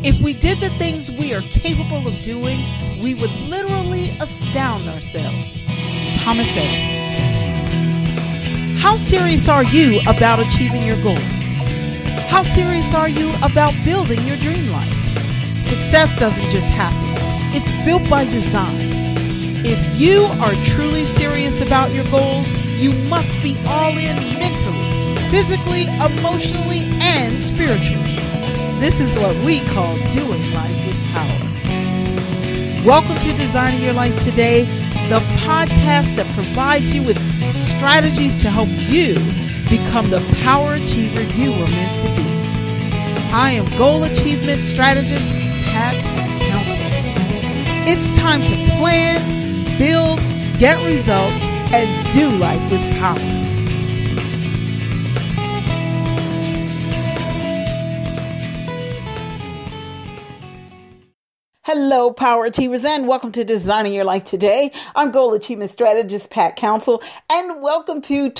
If we did the things we are capable of doing, we would literally astound ourselves. Thomas Edison. How serious are you about achieving your goals? How serious are you about building your dream life? Success doesn't just happen. It's built by design. If you are truly serious about your goals, you must be all in mentally, physically, emotionally, and spiritually. This is what we call doing life with power. Welcome to Designing Your Life Today, the podcast that provides you with strategies to help you become the power achiever you were meant to be. I am goal achievement strategist Pat Counsel. It's time to plan, build, get results, and do life with power. Hello, Power Achievers, and welcome to Designing Your Life Today. I'm Goal Achievement Strategist Pat Counsel, and welcome to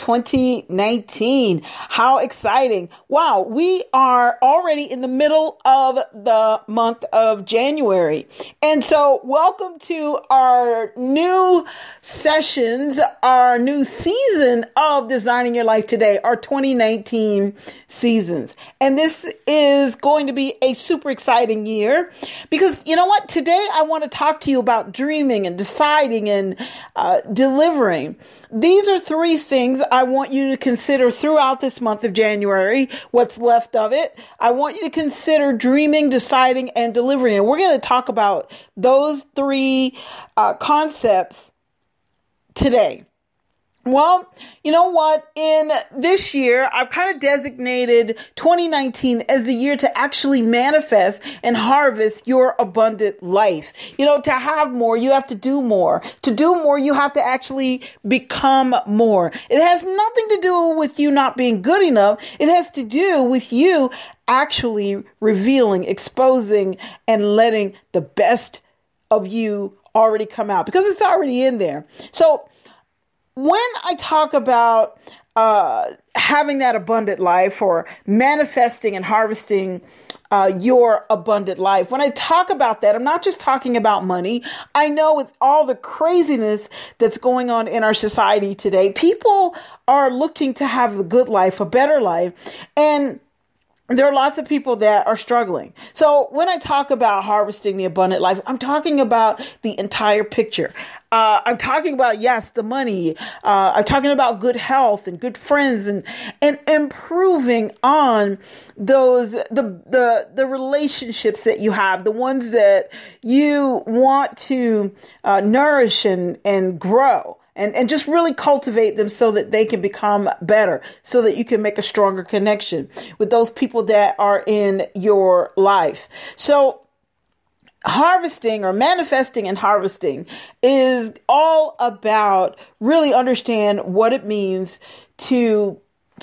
2019. How exciting. Wow, we are already in the middle of the month of January. And so welcome to our new sessions, our new season of Designing Your Life Today, our 2019 seasons. And this is going to be a super exciting year because you know what? Today, I want to talk to you about dreaming and deciding and delivering. These are three things I want you to consider throughout this month of January, what's left of it. I want you to consider dreaming, deciding, and delivering. And we're going to talk about those three concepts today. Well, you know what? In this year, I've kind of designated 2019 as the year to actually manifest and harvest your abundant life. You know, to have more, you have to do more. To do more, you have to actually become more. It has nothing to do with you not being good enough. It has to do with you actually revealing, exposing, and letting the best of you already come out because it's already in there. So, when I talk about having that abundant life or manifesting and harvesting your abundant life, when I talk about that, I'm not just talking about money. I know with all the craziness that's going on in our society today, people are looking to have a good life, a better life, and there are lots of people that are struggling. So when I talk about harvesting the abundant life, I'm talking about the entire picture. I'm talking about, yes, the money. I'm talking about good health and good friends and improving on those, the relationships that you have, the ones that you want to nourish and grow. And just really cultivate them so that they can become better, so that you can make a stronger connection with those people that are in your life. So harvesting or manifesting and harvesting is all about really understand what it means to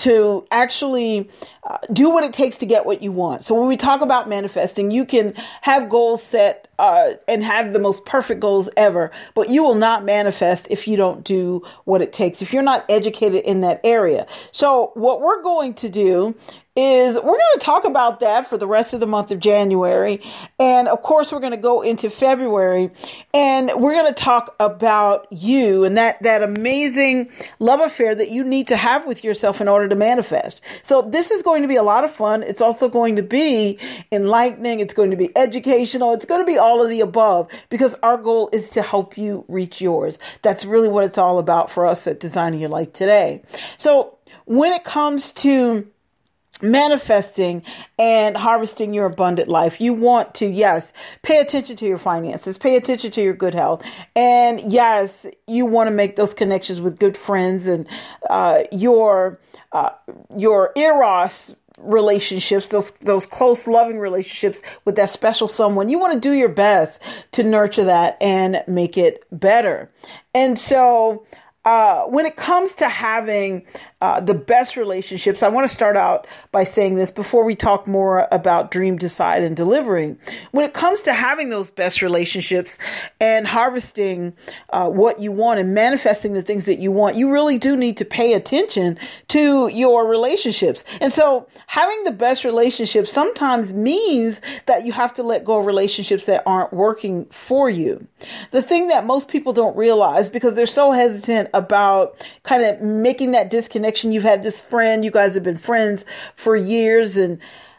actually do what it takes to get what you want. So when we talk about manifesting, you can have goals set and have the most perfect goals ever, but you will not manifest if you don't do what it takes, if you're not educated in that area. So what we're going to do is we're going to talk about that for the rest of the month of January. And of course, we're going to go into February and we're going to talk about you and that amazing love affair that you need to have with yourself in order to manifest. So this is going to be a lot of fun. It's also going to be enlightening. It's going to be educational. It's going to be all of the above because our goal is to help you reach yours. That's really what it's all about for us at Designing Your Life Today. So when it comes to manifesting and harvesting your abundant life, you want to, yes, pay attention to your finances, pay attention to your good health. And yes, you want to make those connections with good friends and your eros relationships, those close, loving relationships with that special someone. You want to do your best to nurture that and make it better. And so when it comes to having the best relationships, I want to start out by saying this before we talk more about dream, decide, and delivering. When it comes to having those best relationships and harvesting what you want and manifesting the things that you want, you really do need to pay attention to your relationships. And so having the best relationships sometimes means that you have to let go of relationships that aren't working for you. The thing that most people don't realize, because they're so hesitant about kind of making that disconnection. You've had this friend, you guys have been friends for years, and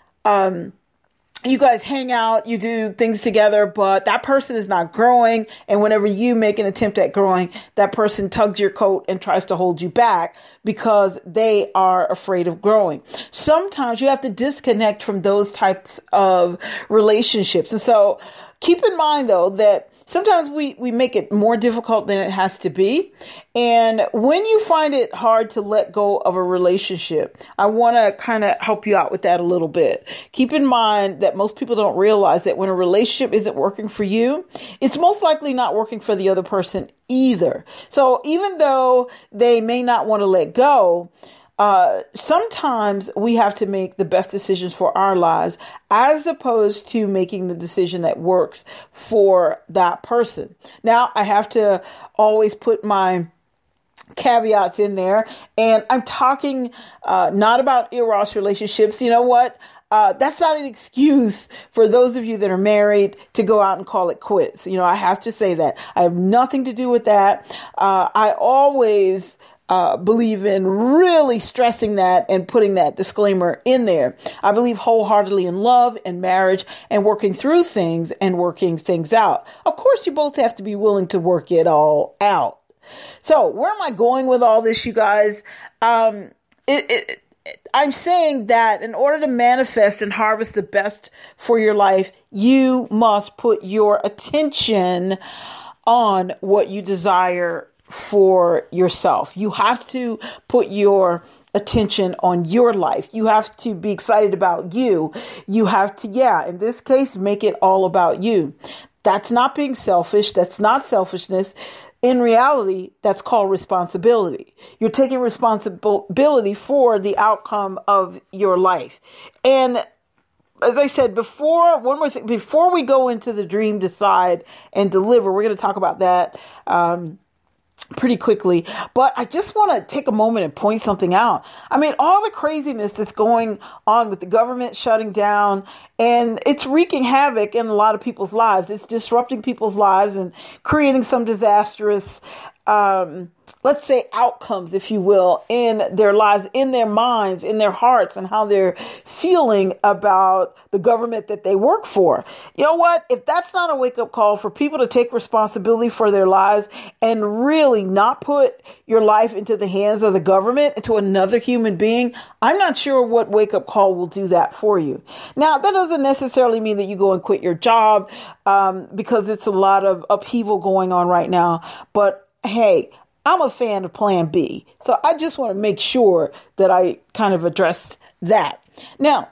you guys hang out, you do things together, but that person is not growing. And whenever you make an attempt at growing, that person tugs your coat and tries to hold you back because they are afraid of growing. Sometimes you have to disconnect from those types of relationships. And so keep in mind, though, that sometimes we make it more difficult than it has to be. And when you find it hard to let go of a relationship, I want to kind of help you out with that a little bit. Keep in mind that most people don't realize that when a relationship isn't working for you, it's most likely not working for the other person either. So even though they may not want to let go, sometimes we have to make the best decisions for our lives as opposed to making the decision that works for that person. Now, I have to always put my caveats in there, and I'm talking not about eros relationships. You know what? That's not an excuse for those of you that are married to go out and call it quits. You know, I have to say that. I have nothing to do with that. I always believe in really stressing that and putting that disclaimer in there. I believe wholeheartedly in love and marriage and working through things and working things out. Of course, you both have to be willing to work it all out. So where am I going with all this, you guys? I'm saying that in order to manifest and harvest the best for your life, you must put your attention on what you desire for yourself. You have to put your attention on your life. You have to be excited about you. You have to, in this case, make it all about you. That's not being selfish. That's not selfishness. In reality, that's called responsibility. You're taking responsibility for the outcome of your life. And as I said before, one more thing, before we go into the dream, decide, and deliver, we're going to talk about that pretty quickly, but I just want to take a moment and point something out. I mean, all the craziness that's going on with the government shutting down, and it's wreaking havoc in a lot of people's lives. It's disrupting people's lives and creating some disastrous, let's say, outcomes, if you will, in their lives, in their minds, in their hearts, and how they're feeling about the government that they work for. You know what? If that's not a wake-up call for people to take responsibility for their lives and really not put your life into the hands of the government, into another human being, I'm not sure what wake-up call will do that for you. Now, that doesn't necessarily mean that you go and quit your job because it's a lot of upheaval going on right now. But hey, I'm a fan of Plan B. So I just want to make sure that I kind of addressed that. Now,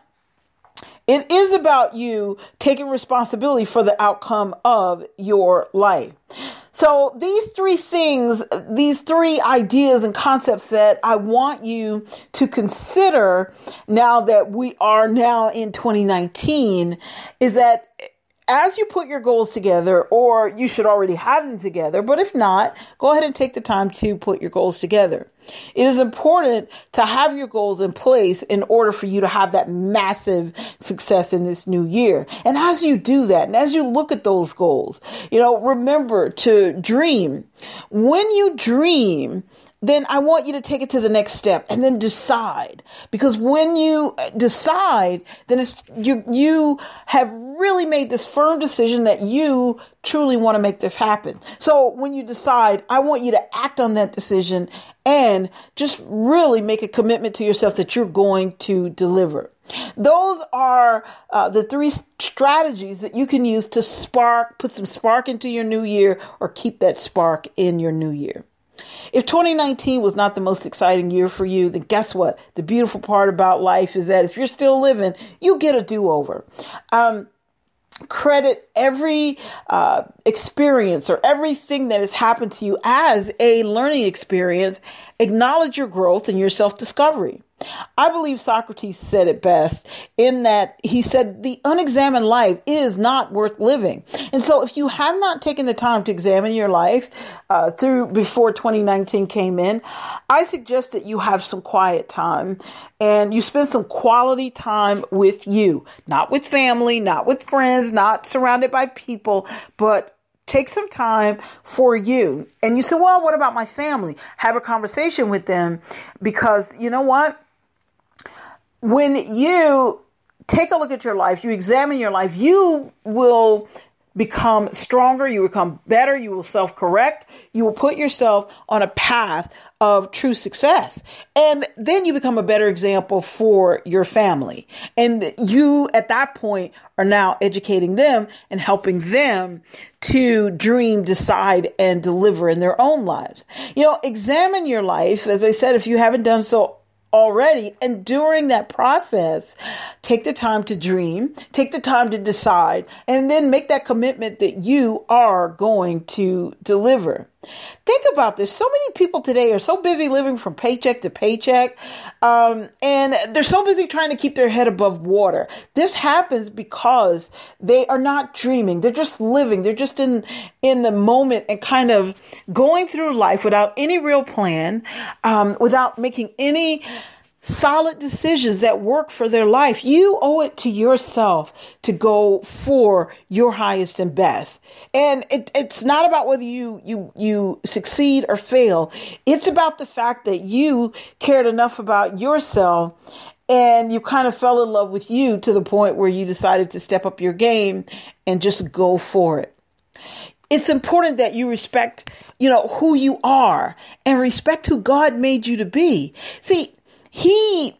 it is about you taking responsibility for the outcome of your life. So these three things, these three ideas and concepts that I want you to consider now that we are now in 2019 is that as you put your goals together, or you should already have them together, but if not, go ahead and take the time to put your goals together. It is important to have your goals in place in order for you to have that massive success in this new year. And as you do that, and as you look at those goals, remember to dream. When you dream, then I want you to take it to the next step and then decide. Because when you decide, then you have really made this firm decision that you truly want to make this happen. So when you decide, I want you to act on that decision and just really make a commitment to yourself that you're going to deliver. Those are the three strategies that you can use to put some spark into your new year, or keep that spark in your new year. If 2019 was not the most exciting year for you, then guess what? The beautiful part about life is that if you're still living, you get a do-over. credit every experience or everything that has happened to you as a learning experience. Acknowledge your growth and your self-discovery. I believe Socrates said it best in that he said the unexamined life is not worth living. And so if you have not taken the time to examine your life through before 2019 came in, I suggest that you have some quiet time and you spend some quality time with you, not with family, not with friends, not surrounded by people, but take some time for you. And you say, well, what about my family? Have a conversation with them, because you know what? When you take a look at your life, you examine your life, you will become stronger, you will become better, you will self-correct, you will put yourself on a path of true success. And then you become a better example for your family. And you, at that point, are now educating them and helping them to dream, decide, and deliver in their own lives. Examine your life. As I said, if you haven't done so already, and during that process, take the time to dream, take the time to decide, and then make that commitment that you are going to deliver. Think about this. So many people today are so busy living from paycheck to paycheck, and they're so busy trying to keep their head above water. This happens because they are not dreaming. They're just living. They're just in the moment and kind of going through life without any real plan, without making any solid decisions that work for their life. You owe it to yourself to go for your highest and best. And it's not about whether you succeed or fail. It's about the fact that you cared enough about yourself and you kind of fell in love with you to the point where you decided to step up your game and just go for it. It's important that you respect, who you are and respect who God made you to be. See, He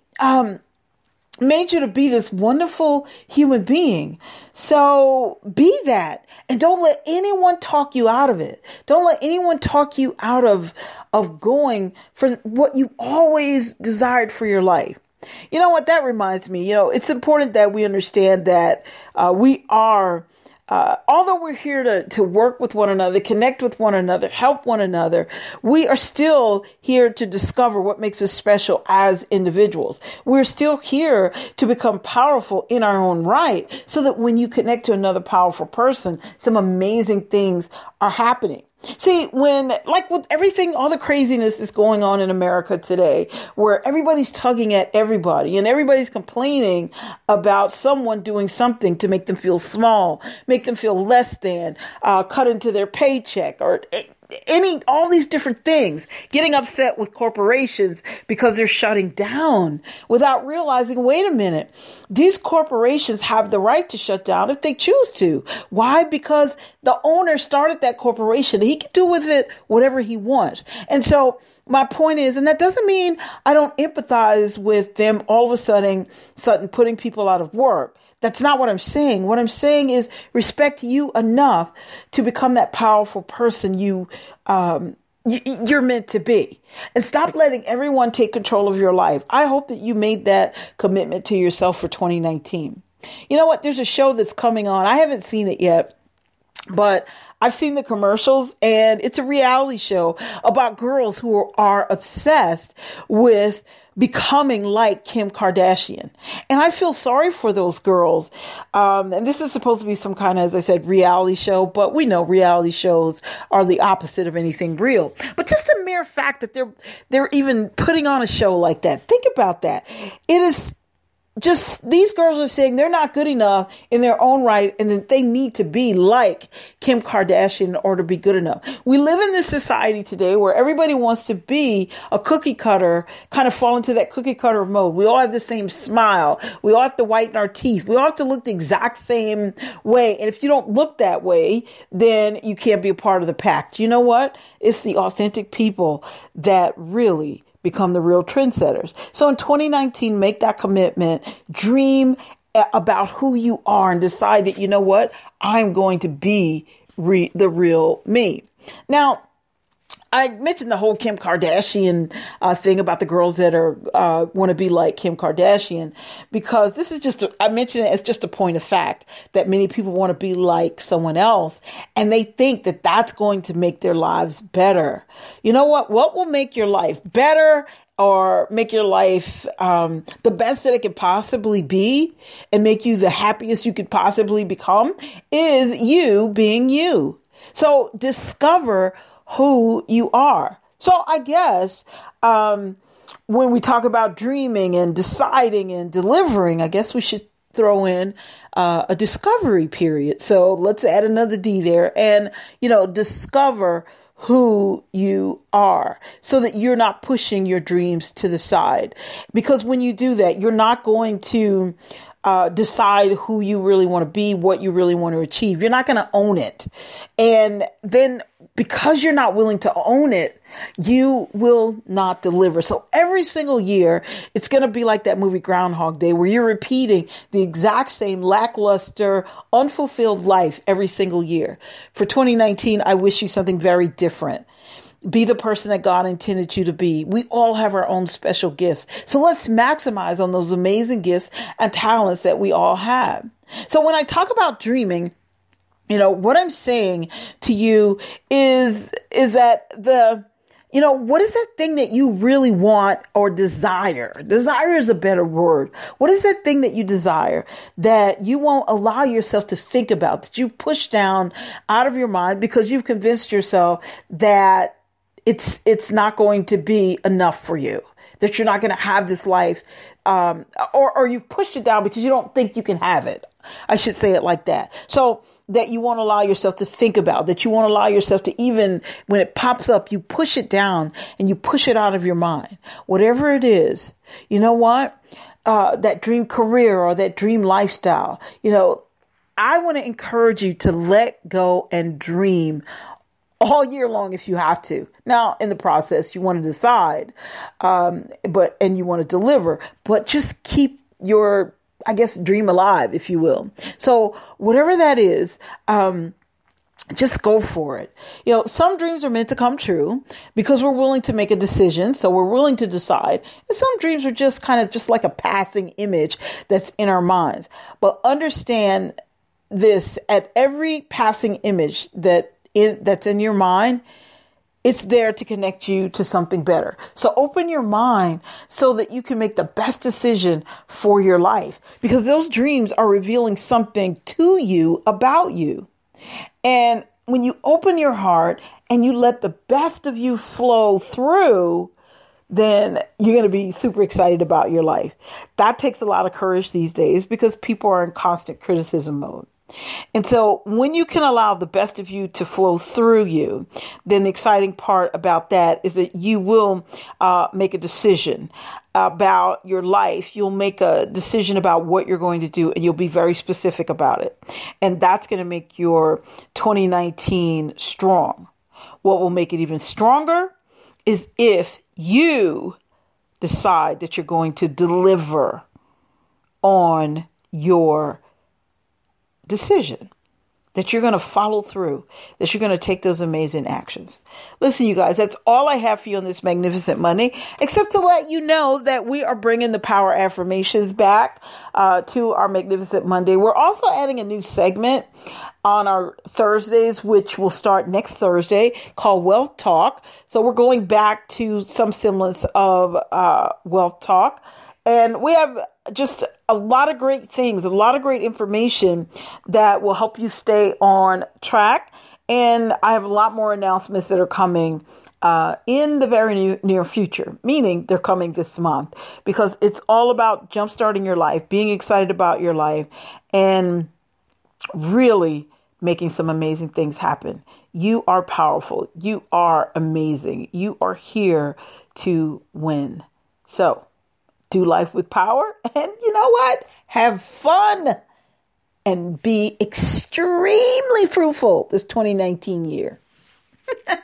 made you to be this wonderful human being. So be that. And don't let anyone talk you out of it. Don't let anyone talk you out of going for what you always desired for your life. You know what? That reminds me, it's important that we understand that we are although we're here to work with one another, connect with one another, help one another, we are still here to discover what makes us special as individuals. We're still here to become powerful in our own right, so that when you connect to another powerful person, some amazing things are happening. See, with everything, all the craziness that's going on in America today, where everybody's tugging at everybody and everybody's complaining about someone doing something to make them feel small, make them feel less than, cut into their paycheck, or all these different things, getting upset with corporations because they're shutting down without realizing, wait a minute, these corporations have the right to shut down if they choose to. Why? Because the owner started that corporation. He can do with it whatever he wants. And so my point is, and that doesn't mean I don't empathize with them all of a sudden putting people out of work. That's not what I'm saying. What I'm saying is respect you enough to become that powerful person you're meant to be, and stop letting everyone take control of your life. I hope that you made that commitment to yourself for 2019. You know what? There's a show that's coming on. I haven't seen it yet, but I've seen the commercials, and it's a reality show about girls who are obsessed with becoming like Kim Kardashian. And I feel sorry for those girls. And this is supposed to be some kind of, as I said, reality show, but we know reality shows are the opposite of anything real. But just the mere fact that they're even putting on a show like that, think about that. It is just, these girls are saying they're not good enough in their own right, and that they need to be like Kim Kardashian in order to be good enough. We live in this society today where everybody wants to be a cookie cutter, kind of fall into that cookie cutter mode. We all have the same smile. We all have to whiten our teeth. We all have to look the exact same way. And if you don't look that way, then you can't be a part of the pack. You know what? It's the authentic people that really become the real trendsetters. So in 2019, make that commitment, dream about who you are, and decide that, you know what, I'm going to be the real me. Now, I mentioned the whole Kim Kardashian thing about the girls that are want to be like Kim Kardashian, because this is I mentioned it as just a point of fact that many people want to be like someone else, and they think that that's going to make their lives better. You know what? What will make your life better or make your life the best that it could possibly be and make you the happiest you could possibly become is you being you. So discover who you are. So I guess when we talk about dreaming and deciding and delivering, I guess we should throw in a discovery period. So let's add another D there and, discover who you are so that you're not pushing your dreams to the side. Because when you do that, you're not going to decide who you really want to be, what you really want to achieve. You're not going to own it. And then because you're not willing to own it, you will not deliver. So every single year, it's going to be like that movie Groundhog Day, where you're repeating the exact same lackluster, unfulfilled life every single year. For 2019, I wish you something very different. Be the person that God intended you to be. We all have our own special gifts. So let's maximize on those amazing gifts and talents that we all have. So when I talk about dreaming, what I'm saying to you is that what is that thing that you really want or desire? Desire is a better word. What is that thing that you desire that you won't allow yourself to think about, that you push down out of your mind because you've convinced yourself that it's not going to be enough for you, that you're not going to have this life, or you've pushed it down because you don't think you can have it. I should say it like that. So that you won't allow yourself to think about, that you won't allow yourself to, even when it pops up, you push it down and you push it out of your mind. Whatever it is, you know what? That dream career or that dream lifestyle, I want to encourage you to let go and dream all year long if you have to. Now, in the process, you want to decide, and you want to deliver, but just keep your, dream alive, if you will. So whatever that is, just go for it. Some dreams are meant to come true because we're willing to make a decision. So we're willing to decide. And some dreams are just kind of just like a passing image that's in our minds. But understand this, at every passing image that's in your mind, it's there to connect you to something better. So open your mind so that you can make the best decision for your life, because those dreams are revealing something to you about you. And when you open your heart and you let the best of you flow through, then you're going to be super excited about your life. That takes a lot of courage these days because people are in constant criticism mode. And so when you can allow the best of you to flow through you, then the exciting part about that is that you will make a decision about your life. You'll make a decision about what you're going to do, and you'll be very specific about it. And that's going to make your 2019 strong. What will make it even stronger is if you decide that you're going to deliver on your decision, that you're going to follow through, that you're going to take those amazing actions. Listen, you guys, that's all I have for you on this magnificent Monday, except to let you know that we are bringing the power affirmations back to our magnificent Monday. We're also adding a new segment on our Thursdays, which will start next Thursday, called Wealth Talk. So we're going back to some semblance of Wealth Talk. And we have just a lot of great things, a lot of great information that will help you stay on track. And I have a lot more announcements that are coming in the very near future, meaning they're coming this month, because it's all about jumpstarting your life, being excited about your life, and really making some amazing things happen. You are powerful. You are amazing. You are here to win. So do life with power, and you know what? Have fun and be extremely fruitful this 2019 year.